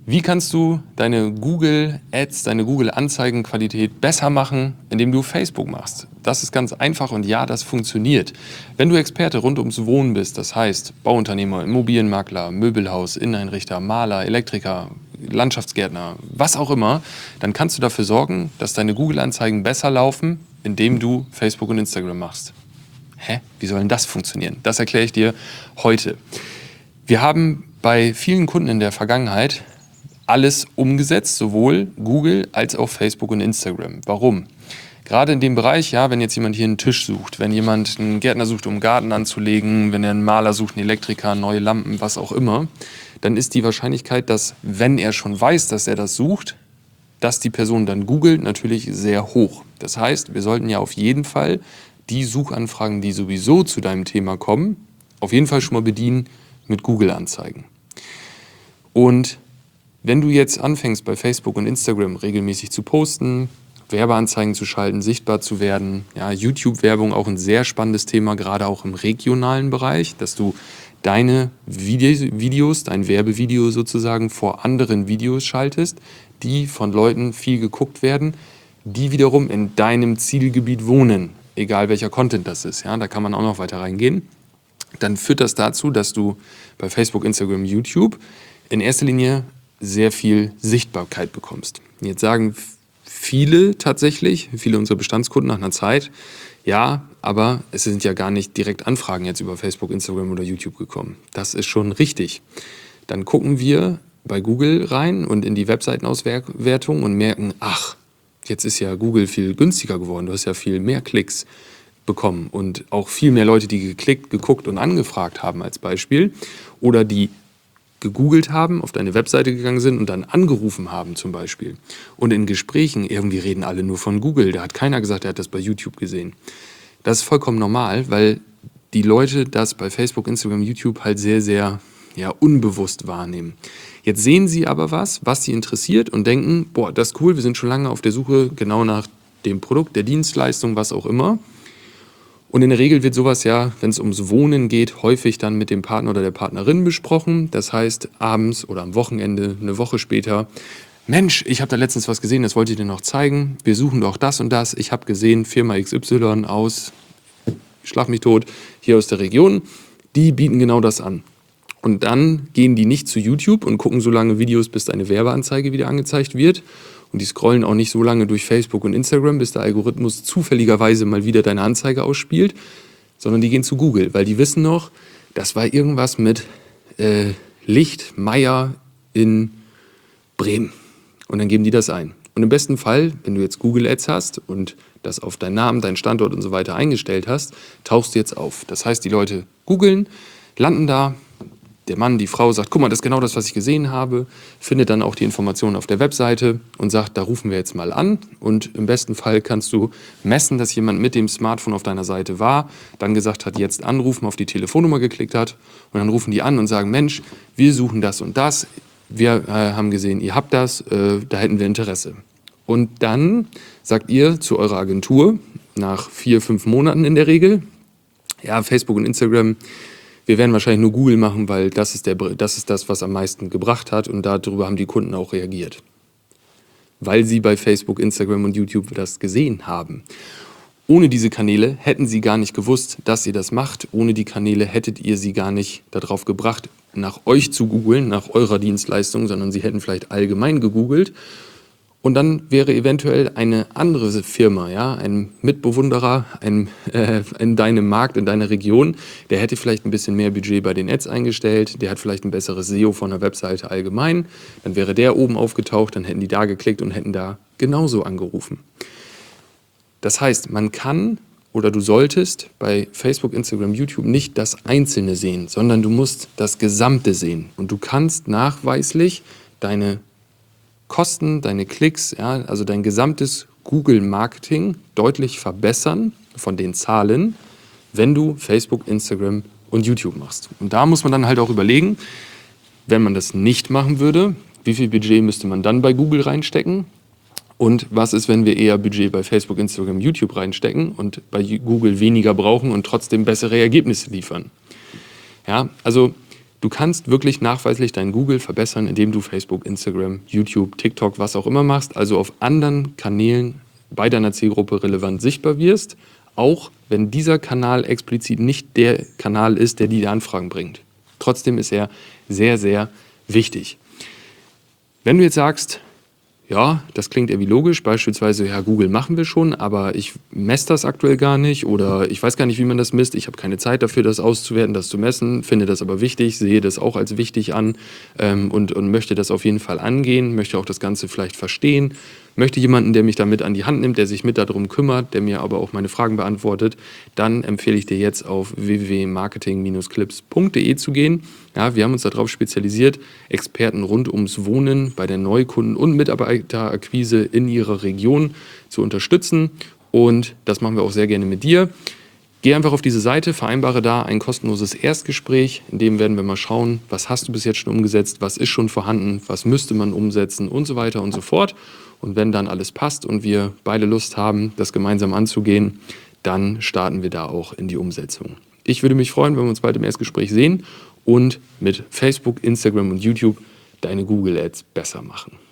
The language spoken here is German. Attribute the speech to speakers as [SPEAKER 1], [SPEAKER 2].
[SPEAKER 1] Wie kannst du deine Google Ads, deine Google Anzeigenqualität besser machen, indem du Facebook machst? Das ist ganz einfach und ja, das funktioniert. Wenn du Experte rund ums Wohnen bist, das heißt Bauunternehmer, Immobilienmakler, Möbelhaus, Inneneinrichter, Maler, Elektriker, Landschaftsgärtner, was auch immer, dann kannst du dafür sorgen, dass deine Google Anzeigen besser laufen, indem du Facebook und Instagram machst. Hä? Wie soll denn das funktionieren? Das erkläre ich dir heute. Wir haben bei vielen Kunden in der Vergangenheit alles umgesetzt, sowohl Google als auch Facebook und Instagram. Warum? Gerade in dem Bereich, ja, wenn jetzt jemand hier einen Tisch sucht, wenn jemand einen Gärtner sucht, um einen Garten anzulegen, wenn er einen Maler sucht, einen Elektriker, neue Lampen, was auch immer, dann ist die Wahrscheinlichkeit, dass, wenn er schon weiß, dass er das sucht, dass die Person dann googelt, natürlich sehr hoch. Das heißt, wir sollten ja auf jeden Fall die Suchanfragen, die sowieso zu deinem Thema kommen, auf jeden Fall schon mal bedienen mit Google-Anzeigen. Und wenn du jetzt anfängst, bei Facebook und Instagram regelmäßig zu posten, Werbeanzeigen zu schalten, sichtbar zu werden, ja, YouTube-Werbung auch ein sehr spannendes Thema, gerade auch im regionalen Bereich, dass du deine Videos, dein Werbevideo sozusagen vor anderen Videos schaltest, die von Leuten viel geguckt werden, die wiederum in deinem Zielgebiet wohnen, egal welcher Content das ist. Ja, da kann man auch noch weiter reingehen. Dann führt das dazu, dass du bei Facebook, Instagram, YouTube in erster Linie sehr viel Sichtbarkeit bekommst. Jetzt sagen viele unserer Bestandskunden nach einer Zeit, ja, aber es sind ja gar nicht direkt Anfragen jetzt über Facebook, Instagram oder YouTube gekommen. Das ist schon richtig. Dann gucken wir bei Google rein und in die Webseitenauswertung und merken, ach, jetzt ist ja Google viel günstiger geworden, du hast ja viel mehr Klicks bekommen und auch viel mehr Leute, die geklickt, geguckt und angefragt haben als Beispiel oder die gegoogelt haben, auf deine Webseite gegangen sind und dann angerufen haben zum Beispiel. Und in Gesprächen, irgendwie reden alle nur von Google. Da hat keiner gesagt, er hat das bei YouTube gesehen. Das ist vollkommen normal, weil die Leute das bei Facebook, Instagram, YouTube halt sehr, sehr unbewusst wahrnehmen. Jetzt sehen sie aber was sie interessiert und denken, boah, das ist cool, wir sind schon lange auf der Suche genau nach dem Produkt, der Dienstleistung, was auch immer. Und in der Regel wird sowas ja, wenn es ums Wohnen geht, häufig dann mit dem Partner oder der Partnerin besprochen. Das heißt, abends oder am Wochenende, eine Woche später, Mensch, ich habe da letztens was gesehen, das wollte ich dir noch zeigen. Wir suchen doch das und das. Ich habe gesehen, Firma XY aus, schlag mich tot, hier aus der Region, die bieten genau das an. Und dann gehen die nicht zu YouTube und gucken so lange Videos, bis deine Werbeanzeige wieder angezeigt wird. Und die scrollen auch nicht so lange durch Facebook und Instagram, bis der Algorithmus zufälligerweise mal wieder deine Anzeige ausspielt, sondern die gehen zu Google, weil die wissen noch, das war irgendwas mit Lichtmeier in Bremen. Und dann geben die das ein. Und im besten Fall, wenn du jetzt Google Ads hast und das auf deinen Namen, deinen Standort und so weiter eingestellt hast, tauchst du jetzt auf. Das heißt, die Leute googeln, landen da, der Mann, die Frau sagt, guck mal, das ist genau das, was ich gesehen habe, findet dann auch die Informationen auf der Webseite und sagt, da rufen wir jetzt mal an. Und im besten Fall kannst du messen, dass jemand mit dem Smartphone auf deiner Seite war, dann gesagt hat, jetzt anrufen, auf die Telefonnummer geklickt hat und dann rufen die an und sagen, Mensch, wir suchen das und das, wir haben gesehen, ihr habt das, da hätten wir Interesse. Und dann sagt ihr zu eurer Agentur, nach 4-5 Monaten in der Regel, ja, Facebook und Instagram, wir werden wahrscheinlich nur Google machen, weil das ist das, was am meisten gebracht hat und darüber haben die Kunden auch reagiert. Weil sie bei Facebook, Instagram und YouTube das gesehen haben. Ohne diese Kanäle hätten sie gar nicht gewusst, dass ihr das macht. Ohne die Kanäle hättet ihr sie gar nicht darauf gebracht, nach euch zu googeln, nach eurer Dienstleistung, sondern sie hätten vielleicht allgemein gegoogelt. Und dann wäre eventuell eine andere Firma, ja, ein Mitbewunderer in deinem Markt, in deiner Region, der hätte vielleicht ein bisschen mehr Budget bei den Ads eingestellt, der hat vielleicht ein besseres SEO von der Webseite allgemein, dann wäre der oben aufgetaucht, dann hätten die da geklickt und hätten da genauso angerufen. Das heißt, man kann oder du solltest bei Facebook, Instagram, YouTube nicht das Einzelne sehen, sondern du musst das Gesamte sehen. Und du kannst nachweislich deine Kosten, deine Klicks, ja, also dein gesamtes Google-Marketing deutlich verbessern von den Zahlen, wenn du Facebook, Instagram und YouTube machst. Und da muss man dann halt auch überlegen, wenn man das nicht machen würde, wie viel Budget müsste man dann bei Google reinstecken? Und was ist, wenn wir eher Budget bei Facebook, Instagram, YouTube reinstecken und bei Google weniger brauchen und trotzdem bessere Ergebnisse liefern? Ja, also Du kannst wirklich nachweislich dein Google verbessern, indem du Facebook, Instagram, YouTube, TikTok, was auch immer machst, also auf anderen Kanälen bei deiner Zielgruppe relevant sichtbar wirst, auch wenn dieser Kanal explizit nicht der Kanal ist, der die Anfragen bringt. Trotzdem ist er sehr, sehr wichtig. Wenn du jetzt sagst, ja, das klingt irgendwie logisch, beispielsweise, ja, Google machen wir schon, aber ich messe das aktuell gar nicht oder ich weiß gar nicht, wie man das misst, ich habe keine Zeit dafür, das auszuwerten, das zu messen, finde das aber wichtig, sehe das auch als wichtig an und möchte das auf jeden Fall angehen, möchte auch das Ganze vielleicht verstehen, möchte jemanden, der mich damit an die Hand nimmt, der sich mit darum kümmert, der mir aber auch meine Fragen beantwortet, dann empfehle ich dir jetzt auf www.marketing-clips.de zu gehen. Ja, wir haben uns darauf spezialisiert, Experten rund ums Wohnen bei der Neukunden- und Mitarbeiterakquise in ihrer Region zu unterstützen. Und das machen wir auch sehr gerne mit dir. Geh einfach auf diese Seite, vereinbare da ein kostenloses Erstgespräch. In dem werden wir mal schauen, was hast du bis jetzt schon umgesetzt, was ist schon vorhanden, was müsste man umsetzen und so weiter und so fort. Und wenn dann alles passt und wir beide Lust haben, das gemeinsam anzugehen, dann starten wir da auch in die Umsetzung. Ich würde mich freuen, wenn wir uns bald im Erstgespräch sehen und mit Facebook, Instagram und YouTube deine Google Ads besser machen.